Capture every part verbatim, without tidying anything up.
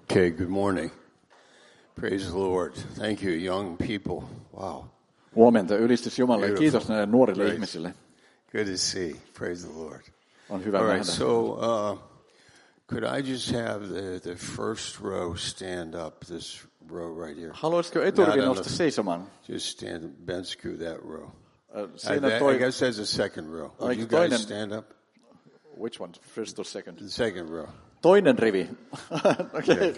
Okay, good morning. Praise the Lord. Thank you, young people. Wow. Huomenta, ylistys Jumalalle. Beautiful. Kiitos näille nuorille Praise. ihmisille. Good to see. Praise the Lord. On hyvä All nähdä. right, so uh, could I just have the, the first row stand up, this row right here? Haluaisitko eturivi Not on nousta the- seisomaan? Just stand, bend screw that row. Uh, I, Siinä that- toi, I guess that's the second row. Would Ai, you toinen- guys stand up? which one, first or second? The second row. Toinen rivi. Okay.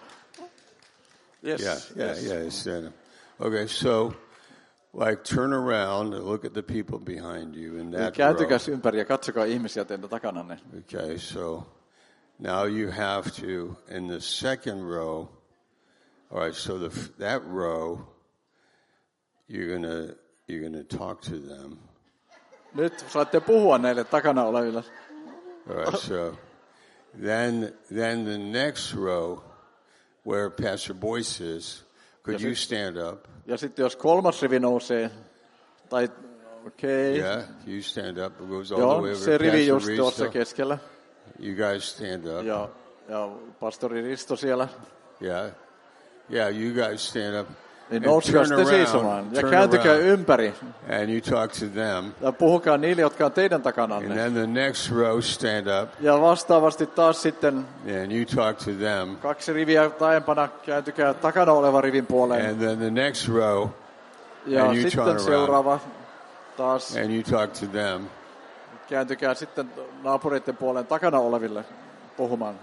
Yes, Yeah, yeah, yes. yeah, stand up. Okay, so like turn around and look at the people behind you in that row. Kääntykäs ympäri ja katsokaa ihmisiä teidän takananne. Okay, so now you have to, in the second row, all right, so the, that row, you're gonna, you're gonna talk to them. Nyt saatte puhua näille takana oleville. All right, so then, then the next row, where Pastor Boyce is, could Ja you sit- stand up? Ja sitten jos kolmas rivi nousee, tai okei, okay. Yeah, you stand up. It goes all the Joo, way se over. rivi just Pastor tuossa Risto, keskellä. you guys stand up. Ja, ja pastori Risto siellä. Yeah, yeah, you guys stand up. Niin And nouskaa turn sitten around, seisomaan ja turn kääntykää around. ympäri. And you talk to them. Ja puhukaa niille, jotka on teidän And takananne. then the next row stand up. Ja vastaavasti taas sitten And you talk to them. kaksi riviä taempana kääntykää takana olevan rivin puoleen. And then the next row, Ja and you turn sitten around. seuraava taas and you talk to them. kääntykää sitten naapureiden puoleen takana oleville puhumaan.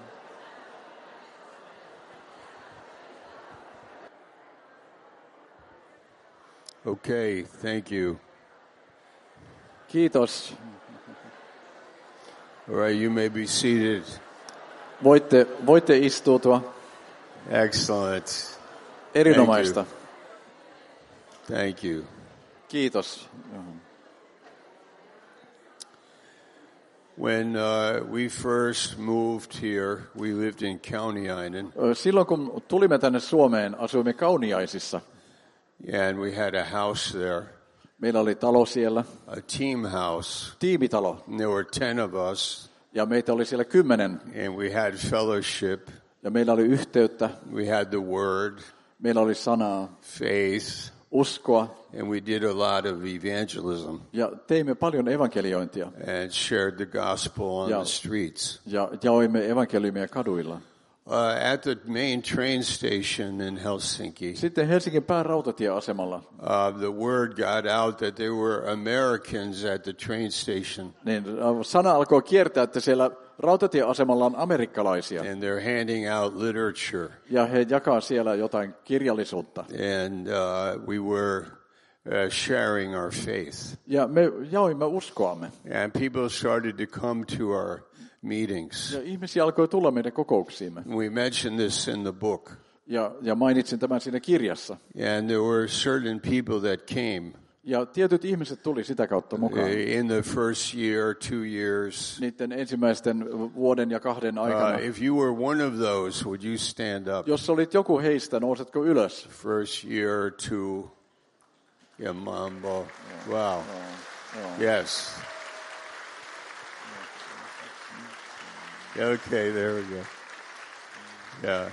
Okay, thank you. Kiitos. All right, you may be seated. Voitte, voitte istuutua. Excellent. Erinomaista. Thank you. Kiitos. When uh, we first moved here, we lived in Kauniainen, Ö, Silloin kun tulimme tänne Suomeen, asuimme Kauniaisissa. and we had a house there, Meillä oli talo siellä, a team house. tiimitalo, And there were ten of us, ja meitä oli siellä kymmenen. and we had fellowship. Ja meillä oli yhteyttä, We had the word, meillä oli sanaa, faith, uskoa, and we did a lot of evangelism ja teimme paljon evankeliointia. and shared the gospel on Yeah. the streets. Ja jaoimme evankeliumia kaduilla. Uh, at the main train station in Helsinki, Sitten Helsingin päärautatieasemalla, uh, the word got out that there were Americans at the train station, niin sana alkoi kiertää, että siellä rautatieasemalla on amerikkalaisia. and they're handing out literature. Ja he jakaa siellä jotain kirjallisuutta. And uh, we were uh, sharing our faith. Ja me jaoimme uskoamme. And people started to come to our meetings. Ja ihmisiä alkoi tulla meidän kokouksiimme. We mentioned this in the book. Ja, ja mainitsin tämän siinä kirjassa. And there were certain people that came Ja tietyt ihmiset tuli sitä kautta uh, mukaan. in the first year, two years. Niiden ensimmäisten vuoden ja kahden aikana. Uh, if you were one of those, would you stand up? Jos olit joku heistä, nousetko ylös? First year, two. Yeah, mambo. Wow. Yes. Okay, there we go. Yeah.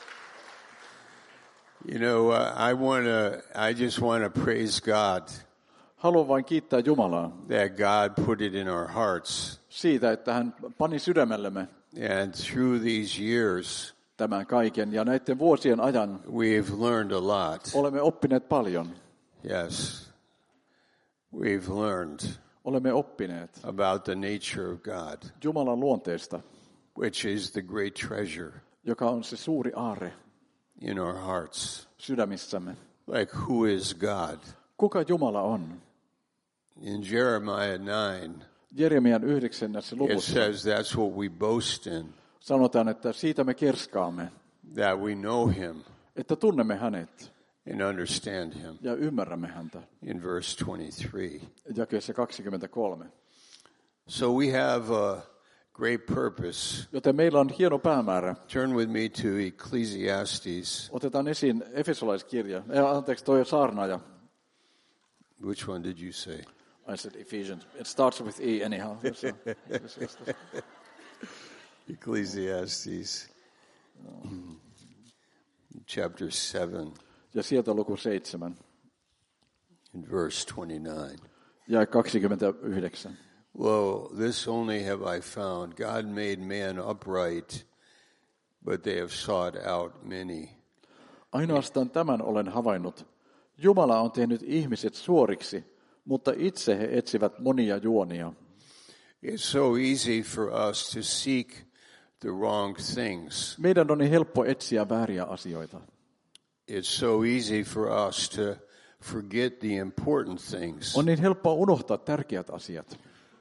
You know, uh, I want to, I just want to praise God Haluan vain kiittää Jumalaa that God put it in our hearts. siitä, että hän pani sydämellemme And through these years, tämän kaiken. Ja näiden vuosien ajan we've learned a lot. olemme oppineet paljon. Yes. We've learned Olemme oppineet about the nature of God, Jumalan luonteesta, which is the great treasure joka on se suuri aarre in our hearts. sydämissämme. Like, who is God? Kuka Jumala on? In Jeremiah nine, Jeremian yhdeksännessä it luvussa says that's what we boast in, sanotaan, että siitä me kerskaamme, that we know him että tunnemme hänet and understand him, ja ymmärrämme häntä. in verse twenty-three. Jakeessa kaksikymmentäkolme. So we have a great purpose. Joten meillä on hieno päämäärä. Turn with me to Ecclesiastes. Otetaan esiin Efesolaiskirja. Eh, anteeksi, toi saarnaaja. Which one did you say? I said Ephesians. It starts with E anyhow. Ecclesiastes. chapter seven, Ja sieltä luku seitsemän. in verse twenty-nine. Ja kaksikymmentäyhdeksän. Lo, this only have I found. God made man upright, but they have sought out many. Ainoastaan tämän olen havainnut. Jumala on tehnyt ihmiset suoriksi, mutta itse he etsivät monia juonia. It's so easy for us to seek the wrong things. Meidän on niin helppo etsiä vääriä asioita. It's so easy for us to forget the important things. On niin helppoa unohtaa tärkeät asiat.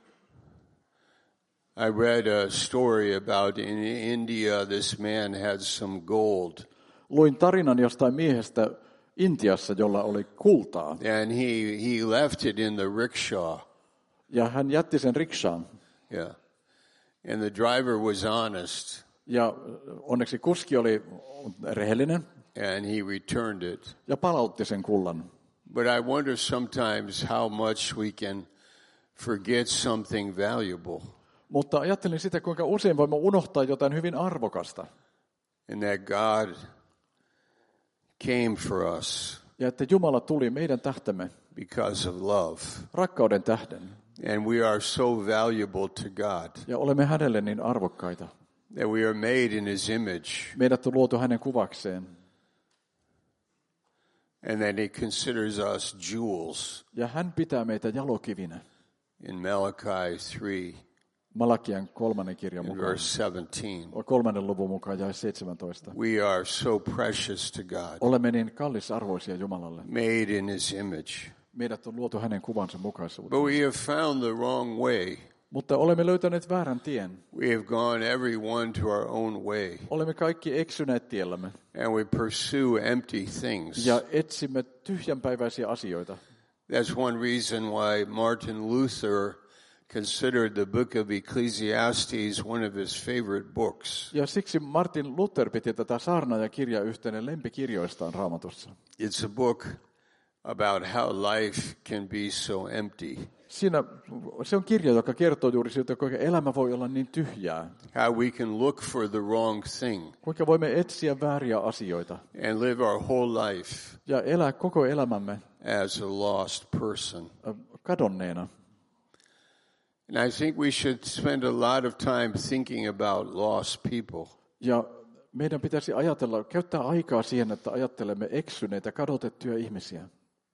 I read a story about in India, this man had some gold. Luin tarinan jostain miehestä Intiassa, jolla oli kultaa. And he, he left it in the rickshaw. Ja hän jätti sen rikshaan. Yeah. And the driver was honest. Ja onneksi kuski oli rehellinen. And he returned it. Ja palautti sen kullan. But I wonder sometimes how much we can forget something valuable. Mutta ajattelin sitä, kuinka usein voimme unohtaa jotain hyvin arvokasta. And that God came for us. Ja että Jumala tuli meidän tähtemme. Because of love. Rakkauden tähden. And we are so valuable to God. Ja olemme hänelle niin arvokkaita. That we are made in his image. Meidät on luotu hänen kuvakseen. And that he considers us jewels. Ja hän pitää meitä jalokivinä. In Malachi three. Malakian kolmannen kirjan mukaan. Verse seventeen. Kolmannen luvun mukaan jae seitsemäntoista. We are so precious to God. Olemme niin kallisarvoisia Jumalalle. Made in his image. Meidät on luotu hänen kuvansa mukaisuuteen. But we have found the wrong way. Mutta olemme löytäneet väärän tien. We have gone everyone to our own way. Olemme kaikki eksyneet tiellämme. And we pursue empty things. Ja etsimme tyhjänpäiväisiä asioita. That's one reason why Martin Luther considered the book of Ecclesiastes one of his favorite books. Ja siksi Martin Luther piti tätä saarnaajakirjaa yhtenä lempikirjoistaan Raamatussa. It's a book about how life can be so empty. Siinä se on kirja, joka kertoo juuri siitä, kuinka elämä voi olla niin tyhjää. How we can look for the wrong thing. Kuinka voimme etsiä vääriä asioita. And live our whole life. Ja elää koko elämämme. As a lost person. Kadonneena. And I think we should spend a lot of time thinking about lost people. Ja meidän pitäisi ajatella, käyttää aikaa siihen, että ajattelemme eksyneitä, kadotettuja ihmisiä.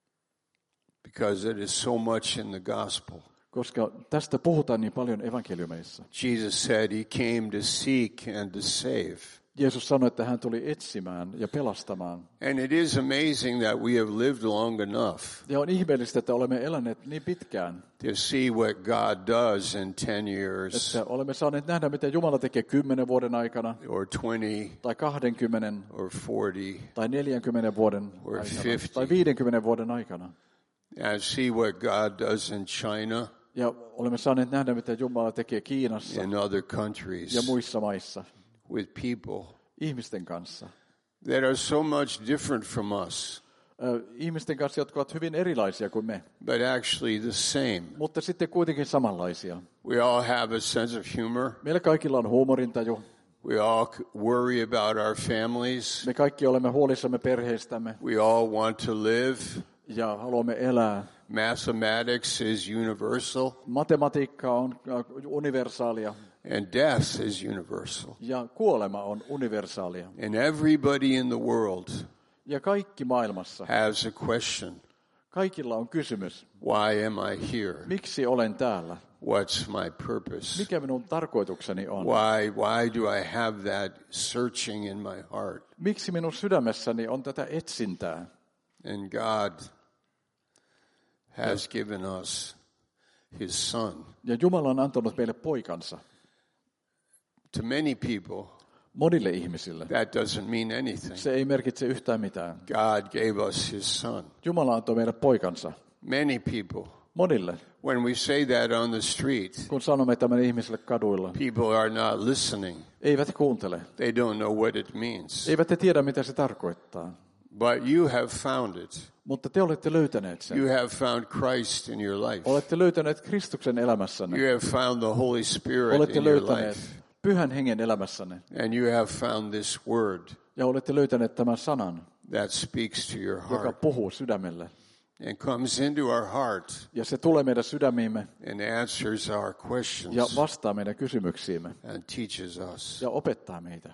Because it is so much in the gospel. Koska tästä puhutaan niin paljon evankeliumeissa. Jesus said he came to seek and to save. Jeesus sanoi, että hän tuli etsimään ja pelastamaan. And it is amazing that we have lived long enough. Ja on ihmeellistä, että olemme eläneet niin pitkään. To see what God does in ten years. Että olemme saaneet nähdä, mitä Jumala tekee kymmenen vuoden aikana. Or twenty. Tai kahdenkymmenen. Or forty. Tai neljänkymmenen vuoden or aikana. fifty. Tai viidenkymmenen vuoden aikana. And see what God does in China. Ja olemme saaneet nähdä, mitä Jumala tekee Kiinassa. In other countries. Ja muissa maissa. With people. Ihmisten kanssa. That are so much different from us. Uh, ihmisten kanssa, jotka ovat hyvin erilaisia kuin me. But actually the same. Mutta sitten kuitenkin samanlaisia. We all have a sense of humor. Meillä kaikilla on huumorintaju. We all worry about our families. Me kaikki olemme huolissamme perheistämme. We all want to live. Ja haluamme elää. Mathematics is universal. Matematiikka on universaalia. And death is universal. Ja kuolema on universaalia. And everybody in the world ja kaikki maailmassa has a question. Kaikilla on kysymys. Why am I here? Miksi olen täällä? What's my purpose? Mikä minun tarkoitukseni on? Why, why do I have that searching in my heart? Miksi minun sydämessäni on tätä etsintää? And God has given us his son. Ja Jumala on antanut meille poikansa. To many people, monille ihmisille, that doesn't mean anything. Se ei merkitse yhtään mitään. God gave us his son. Jumala antoi meille poikansa. Many people. Monille. When we say that on the street, kun sanomme tämän ihmisille kaduilla, people are not listening. Eivät kuuntele. They don't know what it means. Eivät he tiedä, mitä se tarkoittaa. But you have found it. Mutta te olette löytäneet sen. You have found Christ in your life. Olette löytäneet Kristuksen elämässänne. You have found the Holy Spirit olette in your löytäneet life. pyhän hengen elämässänne. And you have found this word Ja olette löytäneet tämän sanan, that speaks to your joka heart puhuu sydämelle. and comes into our heart Ja se tulee meidän sydämiimme and answers our ja questions vastaa meidän kysymyksiimme and teaches us. ja opettaa meitä.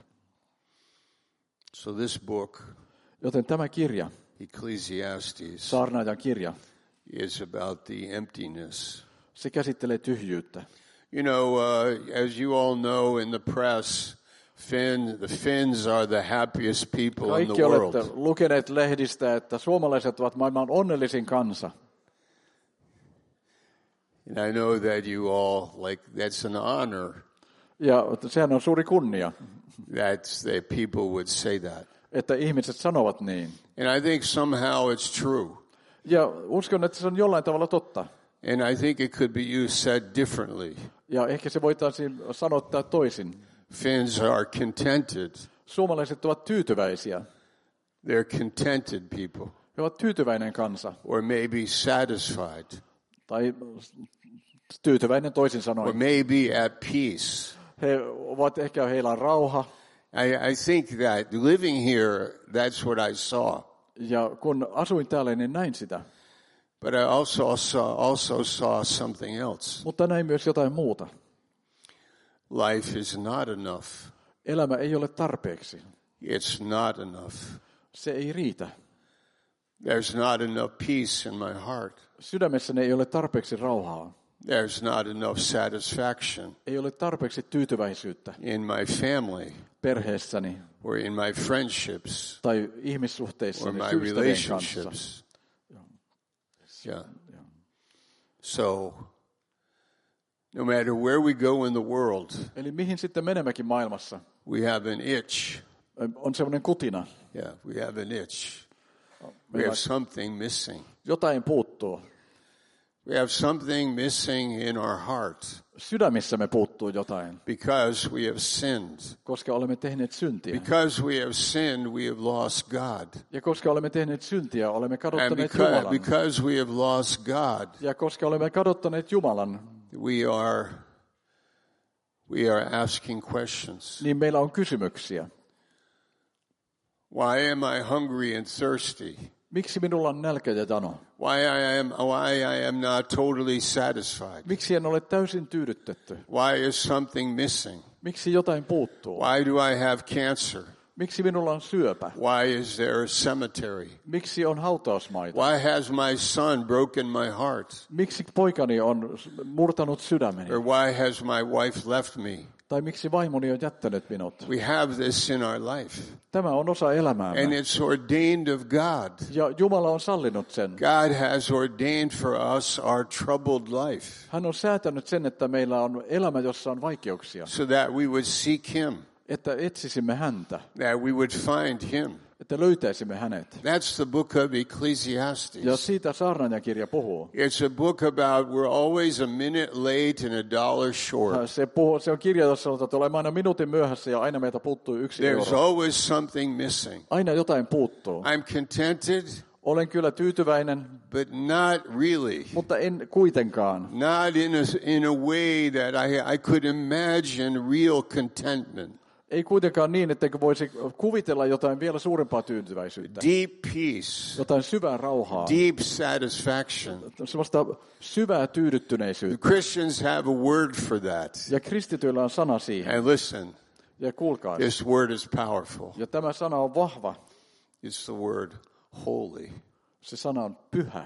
So this book, Joten tämä kirja, Ecclesiastes, saarnaajan kirja, is about the emptiness. se käsittelee tyhjyyttä. You know, uh, as you all know in the press, Finn, the Finns are the happiest people in Kaikki the world. olette lukeneet lehdistä, että suomalaiset ovat maailman onnellisin kansa. And I know that you all, like, that's an honor Ja sehän on suuri kunnia, that the people would say that. että ihmiset sanovat niin. And I think somehow it's true. Ja uskon, että se on jollain tavalla totta. And I think it could be used said differently. Ja ehkä se voitaisiin sanottaa toisin. Finns are contented. Suomalaiset ovat tyytyväisiä. They're contented people. He ovat tyytyväinen kansa. Or maybe satisfied. Tai tyytyväinen toisin Or sanoen. maybe at peace. He ovat ehkä, heillä on rauha. I, I think that living here, that's what I saw. Ja kun asuin täällä, niin näin sitä. But I also saw, also saw something else. Mutta näin myös jotain muuta. Life is not enough. Elämä ei ole tarpeeksi. It's not enough. Se ei riitä. There's not enough peace in my heart. Sydämessäni ei ole tarpeeksi rauhaa. There's not enough satisfaction Ei ole tarpeeksi tyytyväisyyttä in my family perheessäni or in my friendships tai or ihmissuhteissani my ystävien kanssa. relationships. Yeah. So, no matter where we go in the world, Eli mihin sitten menemmekin maailmassa? we have an itch. On semmoinen kutina. Yeah, we have an itch. We Meillä have something missing. jotain puuttuu. We have something missing in our heart Sydämissämme puuttuu jotain, because we have sinned. koska olemme tehneet syntiä. Because we have sinned, we have lost God. Ja koska olemme tehneet syntiä, olemme And kadottaneet because, Jumalan. because we have lost God, Ja koska olemme kadottaneet Jumalan, we are we are asking questions. niin meillä on kysymyksiä. Why am I hungry and thirsty? Miksi minulla on nälkä ja jano? Why I am why I am not totally satisfied? Miksi en ole täysin tyydytetty? Why is something missing? Miksi jotain puuttuu? Why do I have cancer? Miksi minulla on syöpä? Why is there a cemetery? Miksi on hautausmaita? Why has my son broken my heart? Miksi poikani on murtanut sydämeni? Or why has my wife left me? Tai miksi vaimoni on jättänyt minut? We have this in our life. Tämä on osa elämäämme. And it's ordained of God. Ja Jumala on sallinut sen. God has ordained for us our troubled life Hän on säätänyt sen, että meillä on elämä, jossa on vaikeuksia. so that we would seek him, Että etsisimme häntä. that we would find him. Että löytäisimme hänet. That's the book of Ecclesiastes. Ja siitä saarnaajakirja puhuu. It's a book about we're always a minute late and a dollar short. Se, puhuu, se on kirja, jossa sanotaan, että olemme aina minuutin myöhässä ja aina meiltä puuttuu yksi There's euro. always something missing. Aina jotain puuttuu. I'm contented, Olen kyllä tyytyväinen, but not really. mutta en kuitenkaan. Not in a, in a way that I, I could imagine real contentment. Ei kuitenkaan niin, etteikö voisi kuvitella jotain vielä suurempaa tyytyväisyyttä. Deep peace, Jotain syvää rauhaa. deep satisfaction. Sellaista syvää The tyydyttyneisyyttä. Christians have a word for that. Ja kristityillä on sana siihen. And listen, Ja kuulkaa. this word is powerful. Ja tämä sana on vahva. It's the word holy. Se sana on pyhä.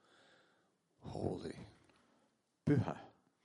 Holy. Pyhä.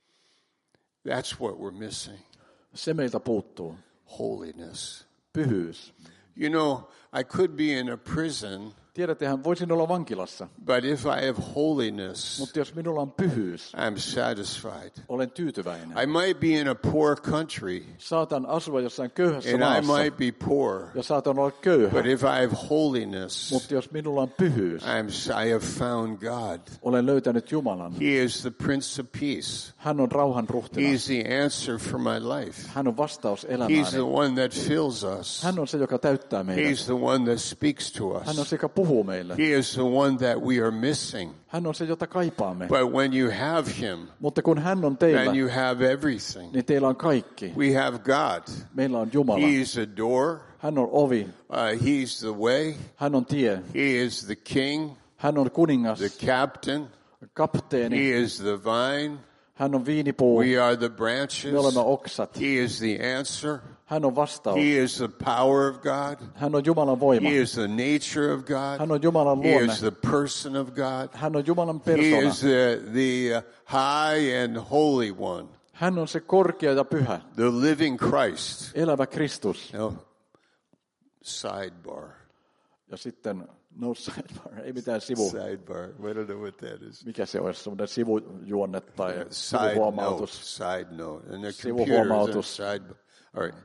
That's what we're missing. Se meiltä puuttuu. Holiness. Pyhyys. You know, I could be in a prison, Tiedättehän, voisin olla vankilassa, but if I have holiness, mutta jos minulla on pyhyys, I'm satisfied. olen tyytyväinen. I might be in a poor country, Saatan asua jossain köyhässä and I maassa might be poor, ja saatan olla köyhä, but if I have holiness, mutta jos minulla on pyhyys, I'm, I have found God. olen löytänyt Jumalan. He is the Prince of Peace. Hän on rauhan ruhtinas. He's the answer for my life. Hän on vastaus He's the elämääni. one that fills us. Hän on se, joka täyttää meidät. He's the one that speaks to Hän on us. se, joka puhuu meille. He is the one that we are missing. Hän on se, jota kaipaamme. But when you have him, Mutta kun hän on teillä, then you have everything. niin teillä on kaikki. We have God. Meillä on Jumala. He's a door. Hän on ovi. Uh, he's the way. Hän on tie. He is the king, Hän on kuningas. the captain. Kapteeni. He is the vine. Hän on viinipuu. We are the branches. Me olemme oksat. He is the answer. Hän on vastaus. He is the power of God. Hän on Jumalan voima. He is the nature of God. Hän on Jumalan He luonne. is the person of God. Hän on Jumalan He persona. is the, the uh, high and holy one, Hän on se korkea ja pyhä. the living Christ. Elävä Kristus. No, sidebar. Ja sitten, no sidebar, ei mitään sivu. Sidebar. I don't know what that is. Mikä se olisi, semmoinen sivujuonne tai Side note. sivuhuomautus. Side note. And the Sivu computer is huomautus. side. All right.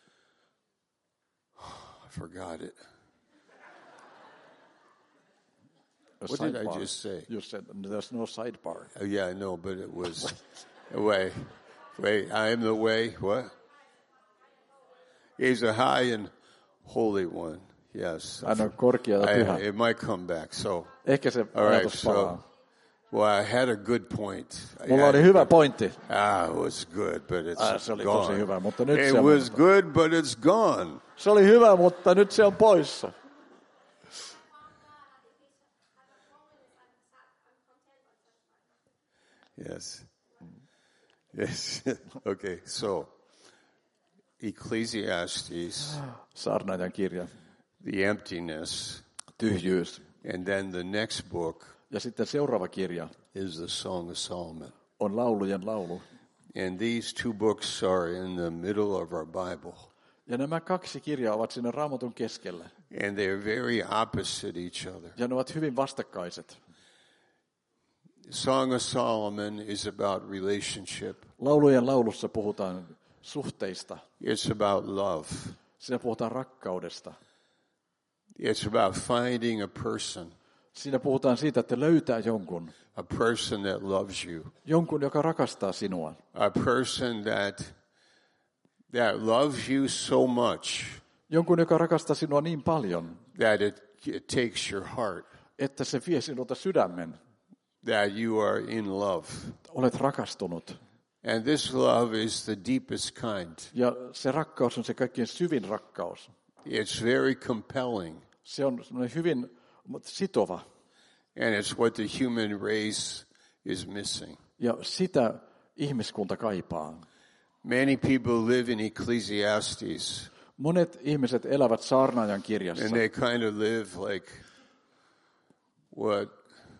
I forgot it. A What did I sidebar. just say? You said there's no sidebar. Oh, yeah, I know, but it was way. Wait, I am the way. What? He's a high and holy one. Yes. Hän on korkea ja I, pyhä. it might come back. So, Ehkä se all right. ajatus palaa. So, well, I had a good point. I Mulla had oli a hyvä good- pointti. Ah, it was good, but it's Ah, se oli gone. tosi hyvä, mutta nyt it se on- was good, but it's gone. Se oli hyvä, mutta nyt se on poissa. Yes. Yes. Okay. So, Ecclesiastes, Saarnaajan kirja. the emptiness, Tyhjyys. and then the next book Ja sitten seuraava kirja is the Song of Solomon. on laulujen laulu. And these two books are in the middle of our Bible. Ja nämä kaksi kirjaa ovat siinä Raamatun keskellä. And they're very opposite each other. Ja ne ovat hyvin vastakkaiset. Song of Solomon is about relationship. Laulujen laulussa puhutaan suhteista. It's about love. Siinä puhutaan rakkaudesta. It's about finding a person, Siinä puhutaan siitä, että löytää jonkun. a person that loves you, Jonkun, joka rakastaa sinua. a person that that loves you so much Jonkun, joka rakastaa sinua niin paljon, that it, it takes your heart, että se vie sinulta sydämen. that you are in love. Olet rakastunut. And this love is the deepest kind. Ja se rakkaus on se kaikkein syvin rakkaus. It's very compelling. Se on semmoinen hyvin sitova. And it's what the human race is missing. Ja sitä ihmiskunta kaipaa. Many people live in Ecclesiastes, Monet ihmiset elävät saarnaajan kirjassa. and they kind of live like, what,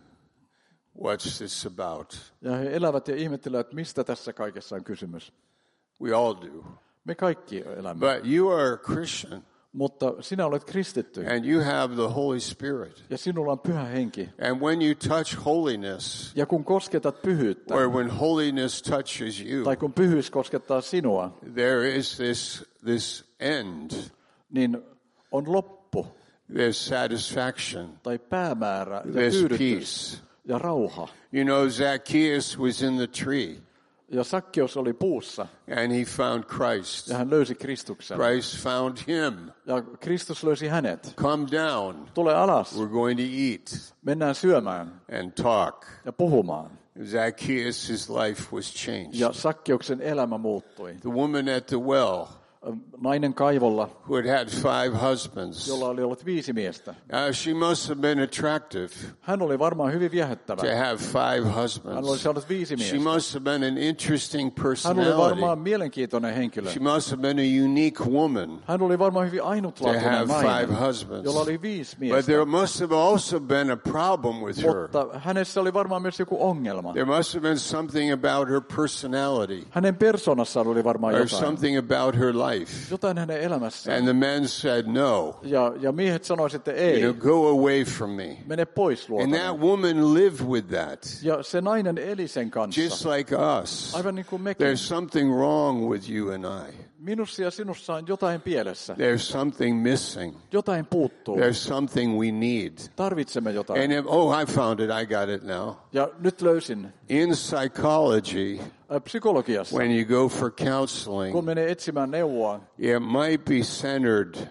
what's this about? Ja he elävät ja ihmettelevät, että mistä tässä kaikessa on kysymys. We all do. Me kaikki elämme. But you are a Christian, Mutta sinä olet kristitty. and you have the Holy Spirit. Ja sinulla on pyhä henki. And when you touch holiness, Ja kun kosketat pyhyyttä, or when holiness touches you, tai kun pyhyys koskettaa sinua, there is this, this end, niin on loppu, this satisfaction, tai päämäärä, ja this tyydytys, peace. ja rauha. You know, Zacchaeus was in the tree, Ja Sakkeus oli puussa, and he found Christ. ja hän löysi Kristuksen. Christ found him. Ja Kristus löysi hänet. Come down. Tule alas, We're going to eat mennään syömään and talk. ja puhumaan. Zacchaeus' life was changed. Ja Sakkeuksen elämä muuttui. The woman at the well, Nainen kaivolla, who had had five husbands, jolla oli ollut viisi miestä. uh, she must have been attractive Hän oli varmaan hyvin viehättävä. to have five Hän oli husbands. saanut viisi She miestä. must have been an interesting Hän oli personality. varmaan mielenkiintoinen henkilö. She must have been a unique woman Hän oli varmaan hyvin to ainutlaatuinen have five nainen, husbands. jolla oli viisi But miestä. there must have also been a problem with her. Mutta hänessä oli varmaan myös joku ongelma. There must have been something about her personality Hänen persoonassaan oli varmaan or jotain. something about her life. Jotain hänen elämässään. And the men said, no, Ja, ja miehet sanoivat, että you ei, know, go away from me. mene pois And luotani. that woman lived with that, Ja se nainen eli sen kanssa. just like us. Aivan niin kuin mekin. There's something wrong with you and I. Minussa ja sinussa on jotain pielessä. There's something missing. Jotain puuttuu. There's something we need. Tarvitsemme jotain. And if, oh, I found it. I got it now. Ja nyt löysin In psychology, äh, psykologiassa, when you go for kun counseling, menee etsimään neuvoa, it might be centered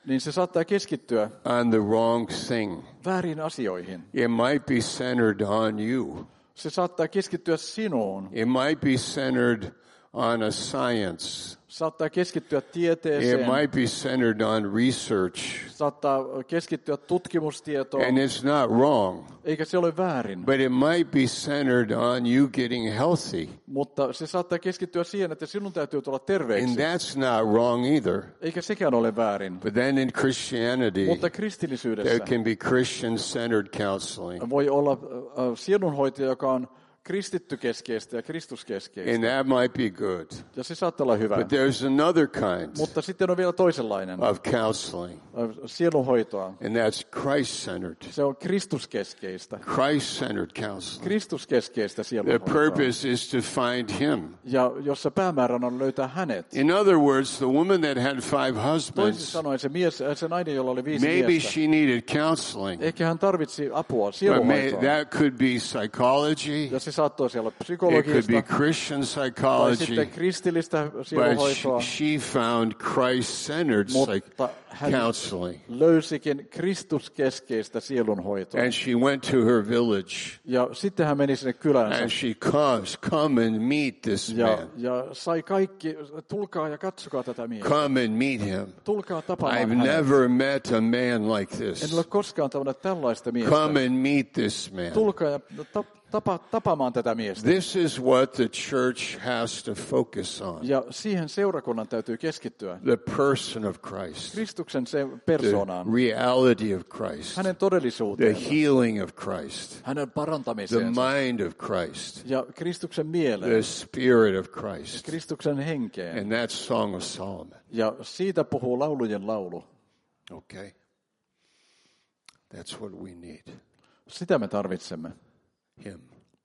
niin se saattaa keskittyä on the wrong thing. väärin asioihin. It might be centered on you. Se saattaa keskittyä sinuun. It might be centered on a science. Saattaa keskittyä It tieteeseen. might be centered on research. Saattaa keskittyä tutkimustietoon. And it's not wrong. Eikä se ole väärin. But it might be centered on you getting healthy. Mutta se saattaa keskittyä siihen, että sinun täytyy tulla terveeksi. And that's not wrong either. Eikä sekään ole väärin. But then in Christianity, Mutta there kristillisyydessä can be Christian-centered counseling. voi olla äh, sielunhoitaja, joka on kristittykeskeistä ja kristuskeskeistä. And that might be good. Ja se saattaa olla hyvä. But there's another kind Mutta sitten on vielä toisenlainen of counseling. äh, sielunhoitoa. And that's Christ-centered. Se on kristuskeskeistä. Christ-centered counseling. Kristuskeskeistä The sielunhoitoa. purpose is to find Him. Ja jossa päämääränä on löytää hänet. In other words, the woman that had five Toisin husbands, sanoen se, mies, äh, se nainen, jolla oli viisi maybe miestä, she needed counseling. ehkä hän tarvitsi apua, But may, sielunhoitoa. that could be psychology. Ja se saattoi olla It could psykologista be Christian tai sitten psychology. kristillistä But sielunhoitoa. she, she found Christ-centered psych- Mutta hän counseling. löysikin kristuskeskeistä sielunhoitoa. And she went to her village. Ja sitten hän meni sinne kyläänsä And she comes, come and meet this ja, man. ja sai kaikki, tulkaa ja katsokaa tätä miestä. Come and meet him. Tulkaa tapaamaan I've hänet. never met a man like En this. ole koskaan tavannut tällaista miestä. Come and meet this man. Tulkaa ja tap, tapa, tapaamaan tätä miestä. This is what the church has to focus on. Ja siihen seurakunnan täytyy keskittyä. The person of Christ. Kristuksen se The persoonaan. reality of Christ. Hänen The todellisuuteen. healing of Christ. Hänen The parantamiseensa. mind of Christ. Ja Kristuksen mieleen. The spirit of Christ. Kristuksen henkeen. And that's Song of Solomon. Ja siitä puhuu laulujen laulu. Okay? That's what we need. Sitä me tarvitsemme. Him.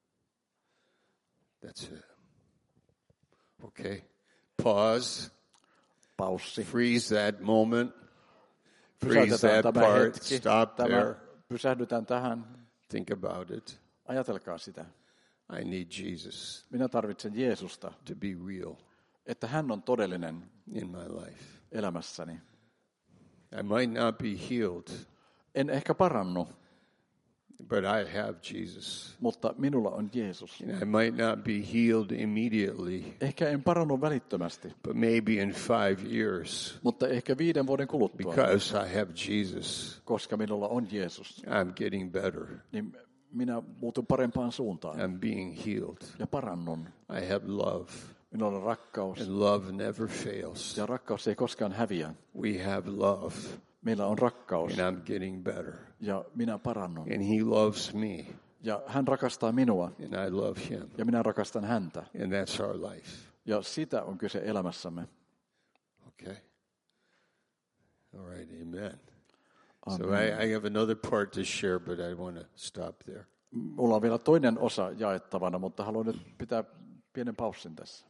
That's it. Okay? Pause. Paussi. Freeze that moment. Freeze Pysäytetään that tämä part. hetki. Stop Tämä, there. pysähdytään tähän. Think about it. Ajatelkaa sitä. I need Jesus Minä tarvitsen Jeesusta, to be real että hän on todellinen in my life. elämässäni. I might not be healed, En ehkä parannu, but I have Jesus. mutta minulla on Jeesus. And I might not be healed immediately, Ehkä en parannu välittömästi, but maybe in five years, mutta ehkä viiden vuoden kuluttua, because I have Jesus, koska minulla on Jeesus, I'm getting better. niin minä muutun parempaan suuntaan I'm being healed. ja parannun. I have love, Minulla on rakkaus and love never fails. ja rakkaus ei koskaan häviä. We have love, Meillä on rakkaus and I'm getting better. ja minä parannun. And He loves me, Ja hän rakastaa minua and I love Him. ja minä rakastan häntä. And that's our life. Ja sitä on kyse elämässämme. Okay? All right, amen. So I, I have another part to share, but I want to stop there. Mulla on vielä toinen osa jaettavana, mutta haluan nyt pitää pienen paussin tässä.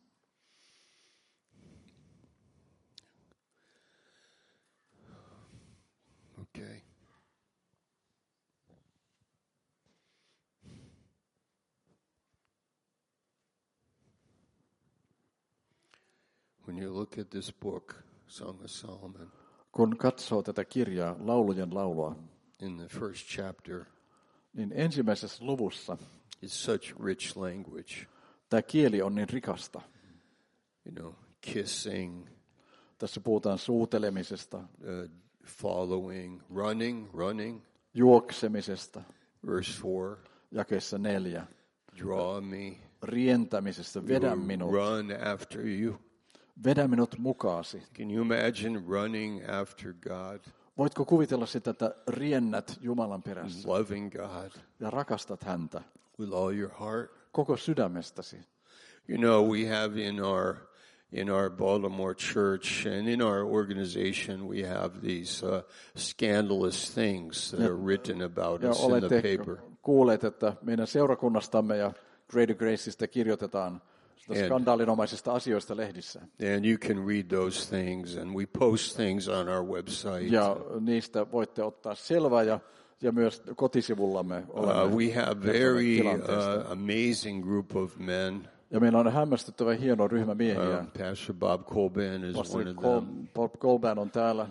Okay. When you look at this book, Song of Solomon, Kun katsoo tätä kirjaa, laulujen laulua, in the first chapter, niin ensimmäisessä luvussa it's such rich language. tämä kieli on niin rikasta. You know, kissing, Tässä puhutaan suutelemisesta, uh, following, running, running. juoksemisesta, Verse four, jakeessa neljä, draw me, rientämisestä, vedä minut, run after you. vedä minut mukaasi. Can you imagine running after God, Voitko kuvitella sitä, että riennät Jumalan perässä loving God ja rakastat häntä with all your heart? koko sydämestäsi? You know, we have in our in our Baltimore church and in our organization, we have these uh, scandalous things that are written about Ja us in the olette paper. kuulleet, että meidän seurakunnastamme ja Greater Graceista kirjoitetaan And- skandaalinomaisista asioista lehdissä. And you can read those things, and we post things on our website. Ja niistä voitte ottaa selvää ja, ja myös kotisivullamme olemme Uh, we have kertoneet very tilanteesta. uh, amazing group of men. Ja meillä on hämmästyttävä hieno ryhmä miehiä. Uh, Pastor Bob Colban is Pastori one of Col- them. Bob Colban on täällä.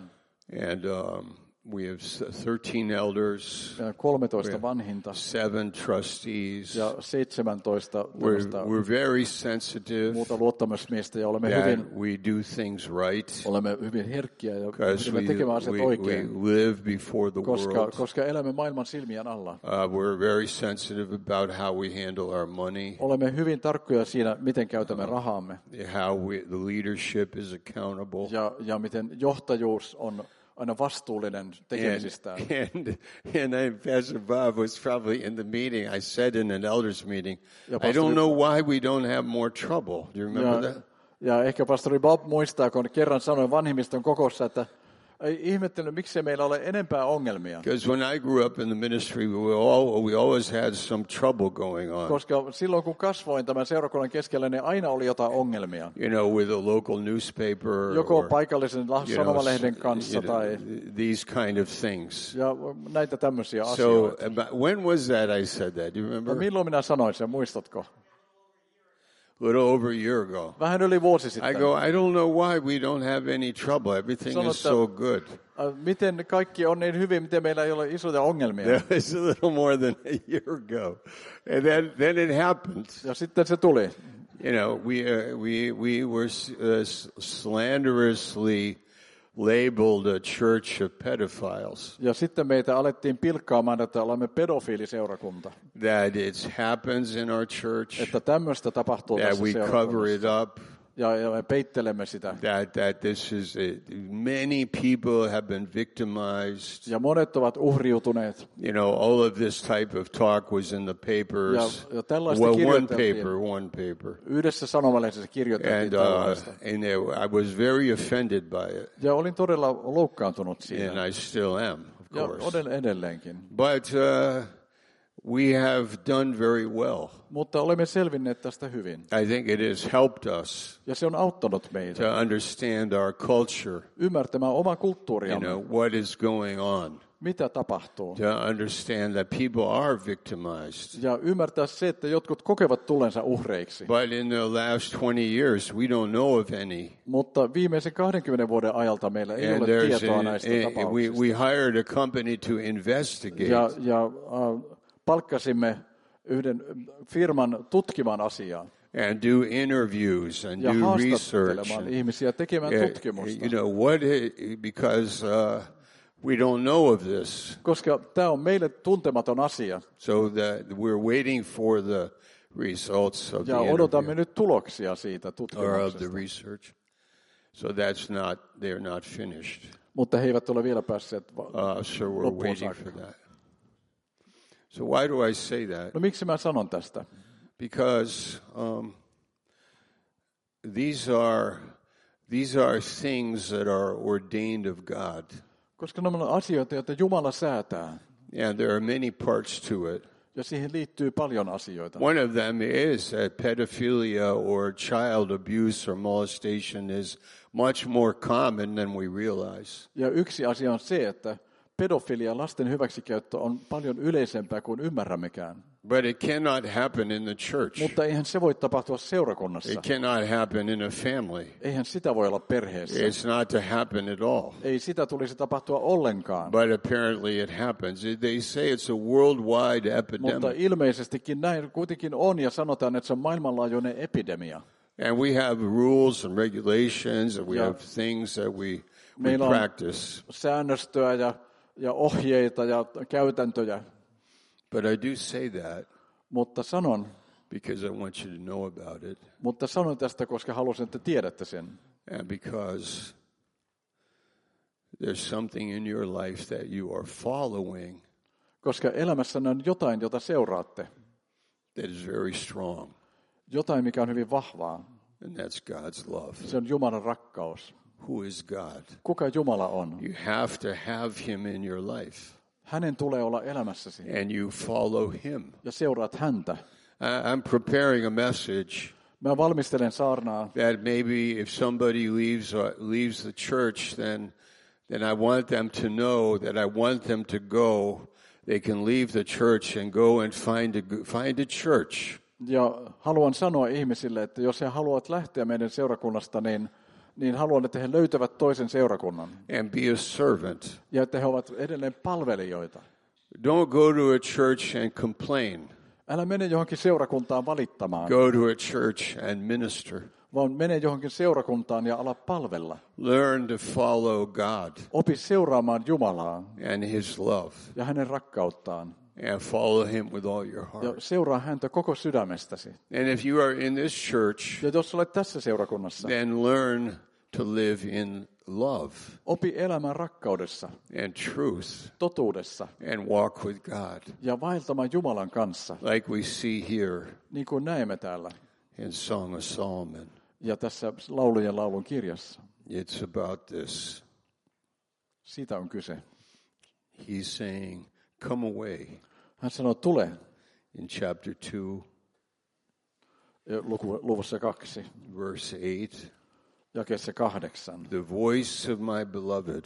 And um, we have thirteen elders, kolmetoista vanhinta seven trustees. ja seitsemäntoista We're, we're very sensitive muuta luottamusmiestä ja olemme that hyvin, we do things right olemme hyvin herkkiä ja because we, pyrimme tekemään asiat we, we oikein, live before the koska, world. koska elämme maailman silmien alla. Uh, we're very sensitive about how we handle our money, Olemme hyvin tarkkoja siinä, miten käytämme rahaamme how we, the leadership is accountable. ja, ja miten johtajuus on aina vastuullinen tekemisistään. And, and, and I, Pastor Bob was probably in the meeting. I said in an elders meeting, I don't know why we don't have more trouble. Do you remember Ja, that? ja ehkä pastori Bob muistaa, kun kerran sanoin vanhimmiston kokoussa, että ei ihmettänyt, miksei meillä ole enempää ongelmia. Because when I grew up in the ministry, we, all, we always had some trouble going on. Koska silloin, kun kasvoin tämän seurakunnan keskellä, niin aina oli jotain ongelmia. You know, with a local newspaper, Joko or, paikallisen you know, sanomalehden kanssa you know, tai these kind of things. ja näitä tämmöisiä So, asioita. about, when was that I said that? Do you No, remember? milloin minä sanoin sen, muistatko? A little over a year ago. Vähän yli vuosi I sitten. go, I don't know why we don't have any trouble. Everything Sano, is että- so good. Äh, Miten kaikki on niin hyvin, miten meillä ei ole isoja ongelmia. That was a little more than a year ago. And then, then it happened. Ja sitten se tuli. You know, we, uh, we, we were uh, slanderously labeled a church of pedophiles. Ja sitten meitä alettiin pilkkaamaan, että olemme pedofiiliseurakunta. That it happens in our church. Että tämmöistä tapahtuu That tässä we cover seurakunnassa. it up. Ja, ja me peittelemme sitä. That, that this is, a, many people have been victimized. Ja monet ovat uhriutuneet. You know, all of this type of talk was in the papers. Ja, ja tällaista Well, one kirjoiteltiin. paper, one paper. Yhdessä sanomalehdessä kirjoitettiin And, uh, tällaista. and I was very offended by it. Ja olin todella loukkaantunut siitä. And I still am, of Ja course. olen edelleenkin. But uh, we have done very well. Mutta olemme selvinneet tästä hyvin. I think it has helped us Ja se on auttanut meitä to understand our culture, ymmärtämään oma you kulttuuriamme. know, what is going on, Mitä tapahtuu. to understand that people are victimized. Ja ymmärtää se, että jotkut kokevat tulensa uhreiksi. But in the last twenty years, we don't know of any. Mutta viimeisen kahdenkymmenen vuoden ajalta meillä ei And ole there's tietoa a, näistä a- we, tapauksista. we hired a company to investigate. Ja, ja äh, palkkasimme yhden firman tutkimaan asiaa. And do interviews and Ja do research. haastattelemaan ihmisiä tekemään Yeah, tutkimusta. you know what? It, because uh, we don't know of this, Koska tämä on meille tuntematon asia. so that we're waiting for the results of the Ja odotamme interview nyt tuloksia siitä or of tutkimuksesta. the research. So that's not, they're not finished. Mutta he eivät ole vielä päässeet. Va- Uh, so we're Loppuun waiting saakka. for that. So why do I say that? No miksi mä sanon tästä? Because um, these are these are things that are ordained of God, Koska nämä on asioita, joita Jumala säätää. and there are many parts to it. Ja siihen liittyy paljon asioita. One of them is that pedophilia or child abuse or molestation is much more common than we realize. Ja yksi asia on se, että pedofilia, lasten hyväksikäyttö on paljon yleisempää kuin ymmärrämmekään. But it cannot happen in the church. Mutta eihän se voi tapahtua seurakunnassa. It cannot happen in a family. Eihän sitä voi olla perheessä. It's not to happen at all. Ei sitä tulisi tapahtua ollenkaan. But apparently it happens. They say it's a worldwide Mutta epidemic. ilmeisestikin näin kuitenkin on ja sanotaan, että se on maailmanlaajuinen epidemia. And we have rules and regulations, and we Ja have things that we, we meillä on practice. säännöstöä ja, ja ohjeita ja käytäntöjä. But I do say that Mutta sanon, because I want you to know about it, mutta sanon tästä, koska halusin, että tiedätte sen. and because there's something in your life that you are following Koska elämässänne on jotain, jota seuraatte. that is very strong, Jotain, mikä on hyvin vahvaa. and that's God's love. Se on Jumalan rakkaus. Who is God? Kuka Jumala on? You have to have him in your life, Hänen tulee olla elämässäsi. and you follow him. Ja seuraat häntä. I- I'm preparing a message Mä valmistelen saarnaa. that maybe if somebody leaves uh, leaves the church, then then I want them to know that I want them to go. They can leave the church and go and find a g- find a church Ja haluan sanoa ihmisille, että jos he haluavat lähteä meidän seurakunnasta, niin, niin haluan, että he löytävät toisen seurakunnan. And be a servant. Ja että he ovat edelleen palvelijoita. Don't go to a church and complain. Älä mene johonkin seurakuntaan valittamaan, Go to a church and minister. vaan mene johonkin seurakuntaan ja ala palvella. Learn to follow God Opi seuraamaan Jumalaa and His love. ja hänen rakkauttaan. And follow Him with all your Ja heart. seuraa häntä koko sydämestäsi. And if you are in this church, Ja jos olet tässä seurakunnassa, then learn to live in love opi elämään rakkaudessa, and truth totuudessa and walk with God. ja vaeltamaan Jumalan kanssa, Like we see here niin kuin näemme täällä in Song of Solomon. ja tässä laulujen laulun kirjassa. It's about this. Siitä on kyse. He's saying, come away. Hän sanoo, tule, In chapter two, luku, luvussa kaksi, verse eight, jakeessa kahdeksan. the voice of my beloved,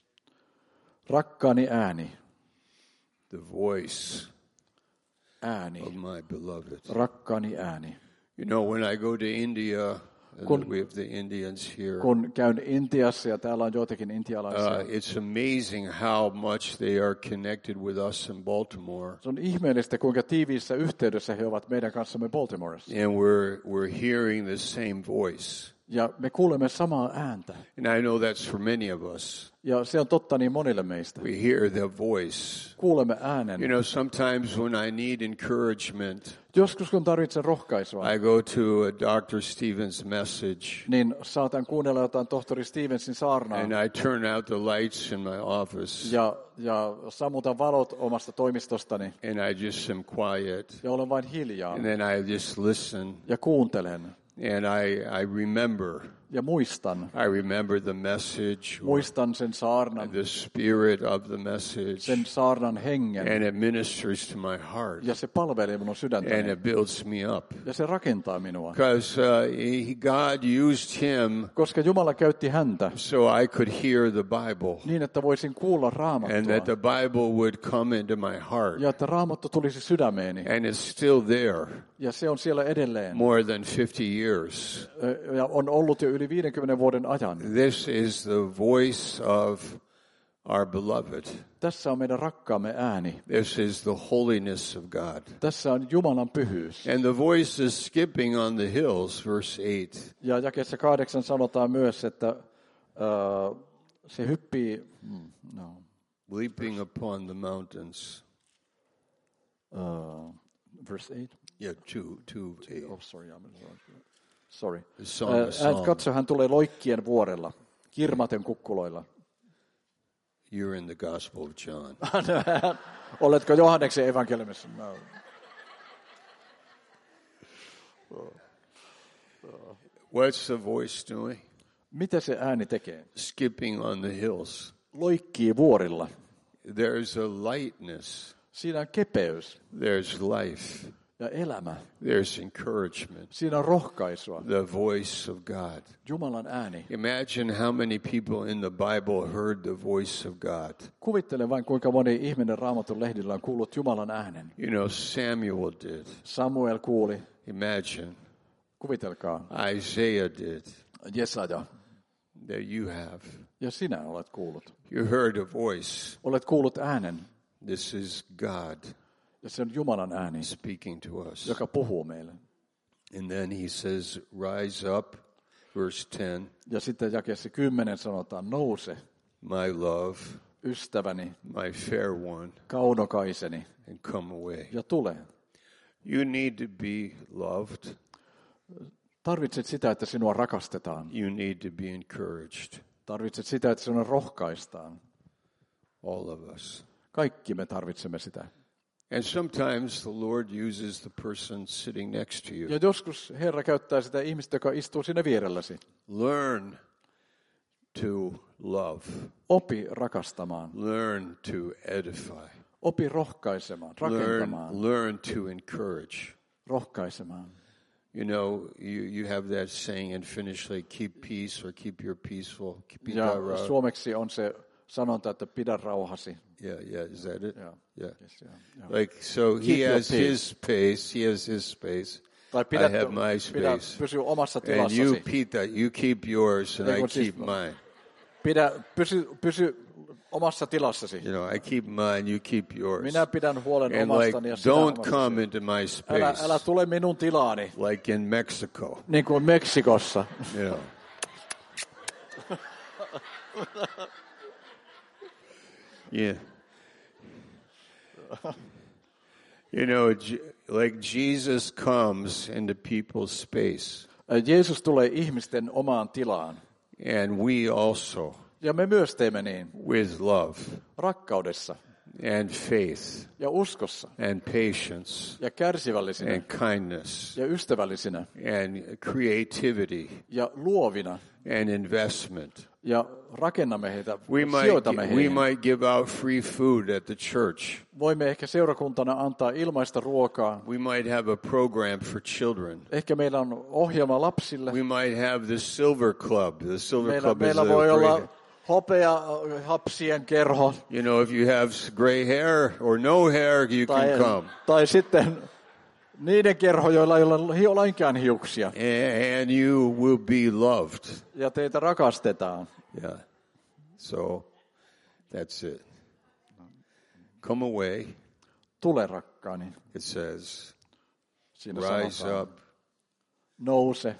Rakkaani ääni, the voice ääni, of my beloved. rakkaani ääni. You know, when I go to India, and Kun- we have the Indians here, Kun käyn Intiassa ja täällä on joitakin intialaisia, uh, it's amazing how much they are connected with us in Baltimore. se on ihmeellistä, kuinka tiiviissä yhteydessä he ovat meidän kanssamme Baltimoressa. And we're, we're hearing the same voice. Ja me kuulemme samaa ääntä. And I know that's for many of us. Ja se on totta niin monille meistä. We hear the voice. Kuulemme äänen. You know, sometimes when I need encouragement, Joskus kun tarvitsen rohkaisua, I go to a doctor Stevens message niin saatan kuunnella jotain tohtori Stevensin saarnaa and I turn out the lights in my office ja, ja sammutan valot omasta toimistostani and I just am quiet ja olen vain hiljaa and then I just listen ja kuuntelen and I, I remember. ja muistan. I remember the message, or Muistan sen saarnan, the spirit of the message, sen saarnan hengen and it ministers to my heart ja se palvelee minun and sydäntäni it builds me up. ja se rakentaa minua. Because uh, he, God used him Koska Jumala käytti häntä so I could hear the Bible niin, että voisin kuulla and that Raamattua the Bible would come into my heart. ja että Raamattu tulisi sydämeeni. And it's still there Ja se on siellä edelleen. more than fifty years. Ö, Ja on ollut jo yli viidenkymmenen vuoden ajan. This is the voice of our beloved. Tässä on meidän rakkaamme ääni. This is the holiness of God. Tässä on Jumalan pyhyys. And the voice is skipping on the hills, verse eight. Ja jakeessa kahdeksan sanotaan myös, että uh, se hyppii, mm, no, Leaping upon the mountains. uh, verse eight. Yeah, two, two, eight. Oh, sorry, I'm sorry. The Song of Hän Solomon. katso, hän tulee loikkien vuorella, kirmaten kukkuloilla. You're in the Gospel of John. Oletko Johanneksen evankeliumissa? No. What's the voice doing? Mitä se ääni tekee? Skipping on the hills. Loikkii vuorilla. There's a lightness. Siinä on kepeys There's life. ja elämä. There's encouragement. Siinä on rohkaisua. The voice of God. Jumalan ääni. Imagine how many people in the Bible heard the voice of God. Kuvittele vain, kuinka moni ihminen Raamatun lehdillä on kuullut Jumalan äänen. You know, Samuel did. Samuel kuuli. Imagine. Kuvitelkaa. Isaiah did. Jesaja. That you have. Ja sinä olet kuullut. You heard a voice. Olet kuullut äänen. This is God Ja se on Jumalan ääni, speaking to us. joka puhuu meille. And then he says, rise up, verse ten, Ja sitten jakeessa kymmenen sanotaan, nouse, my love, ystäväni, my fair one, kaunokaiseni, and come away. ja tule. You need to be loved. Tarvitset sitä, että sinua rakastetaan. You need to be encouraged. Tarvitset sitä, että sinua rohkaistaan. All of us. Kaikki me tarvitsemme sitä. And sometimes the Lord uses the person sitting next to you. Ja joskus Herra käyttää sitä ihmistä, joka istuu siinä vierelläsi. Learn to love. Opi rakastamaan. Learn to edify. Opi rohkaisemaan, rakentamaan, Learn, learn to encourage. rohkaisemaan. You know, you, you have that saying in Finnish, like keep peace or keep your peaceful. Keep Ja your, uh, suomeksi on se sanonta, että pidä rauhasi. yeah, yeah, is that it? Yeah. Yeah. Yes, yeah, yeah. Like, so Keep he your has peace. his space, he has his space. Tai pidä, I have my pidä, space. pysy omassa And you, tilassasi. Peter, you keep yours and Ei, I kun siis- keep mine. Pidä, pysy, pysy omassa tilassasi. You know, I keep mine, you keep yours. Minä pidän huolen And like, omastani ja sinä don't omastasi. come into my Älä, space älä tule minun tilaani, like in Mexico. niin kuin Meksikossa. You know. Yeah. You know, J- like Jesus comes into people's space, Jeesus tulee ihmisten omaan tilaan. and we also, Ja me myös teemme niin, with love rakkaudessa and faith ja uskossa and patience ja kärsivällisinä and kindness ja ystävällisinä and creativity ja luovina and investment. ja rakennamme heitä, We might, sijoitamme we heihin. might give out free food at the church. Voimme ehkä seurakuntana antaa ilmaista ruokaa. We might have a program for children. Ehkä meillä on ohjelma lapsille. We might have the Silver Club. The Silver Meillä, Club is meillä a voi great, olla hopea hapsien kerho you know, if you have gray hair or no hair, you tai, can come. tai sitten niiden kerho, joilla ei ole hi- lainkaan hiuksia. And, and you will be loved. Ja teitä rakastetaan. Yeah. So that's it. Come away, Tule rakkaani. it says. Siinä Rise sanotaan. up, Nouse,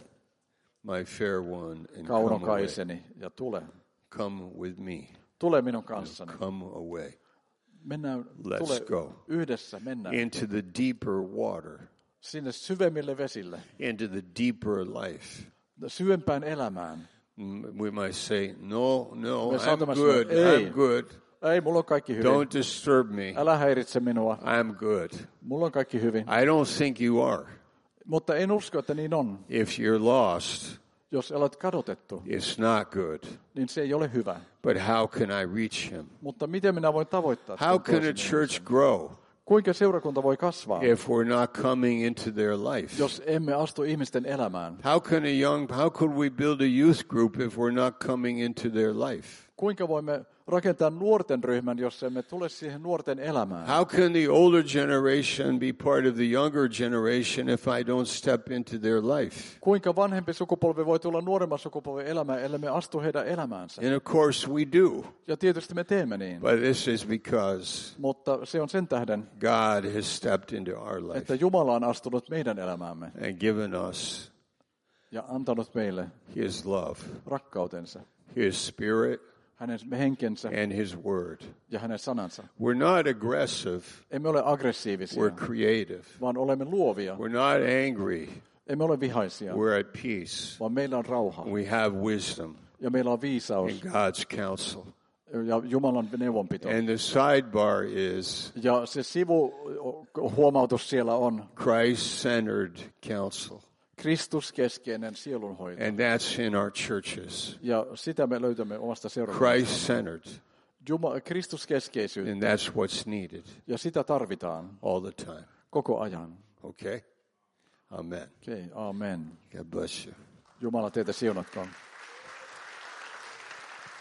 my fair one, and come away. kaunokaiseni, ja tule. Come with me. Tule minun kanssani. Come away. Mennään, Let's tule go. yhdessä, mennään Into the deeper water, sinne syvemmille vesille, into the deeper life. syvempään elämään. Mm, We might say, no, no, Me I'm saatamme good, sanoa, ei. I'm good. Ei, mulla on kaikki hyvin. Don't disturb me. Älä häiritse minua. I'm good. Mulla on kaikki hyvin. I don't think you are. Mutta en usko, että niin on. If you're lost, Jos olet kadotettu, it's not good. niin se ei ole hyvä. But how can I reach him? Mutta miten minä voin tavoittaa How tuon can a toisen church ihmisen? grow Kuinka seurakunta voi kasvaa, if we're not coming into their life? jos emme astu ihmisten elämään? How can a young, how could we build a youth group if we're not coming into their life? Kuinka voimme rakentaa nuorten ryhmän, jos emme tule siihen nuorten elämään? How can the older generation be part of the younger generation if I don't step into their life? Kuinka vanhempi sukupolvi voi tulla nuoremman sukupolven elämään, ellei me astu heidän elämäänsä? And of course we do. Ja tietysti me teemme niin. But this is because Mutta se on sen tähden, God has stepped into our life että Jumala on astunut meidän elämäämme and given us ja antanut meille His love, rakkautensa, His Spirit, hänen henkensä and His Word. ja hänen sanansa. We're not aggressive, Emme ole aggressiivisia, we're creative. vaan olemme luovia. We're not angry, Emme ole vihaisia, we're at peace. vaan meillä on rauha We have wisdom ja meillä on in viisaus God's counsel. ja Jumalan neuvonpito. And the sidebar is Ja se sivuhuomautus siellä on Christ-centered counsel. Kristuskeskeinen sielunhoito. And that's in our churches. Ja sitä me löytämme omasta seurakunnasta. Christ-centered. Juma- Kristuskeskeisyyttä. And that's what's needed Ja sitä tarvitaan all the time. koko ajan. Okay? Amen. Okei, okay, amen. God bless you. Jumala teitä siunatkoon.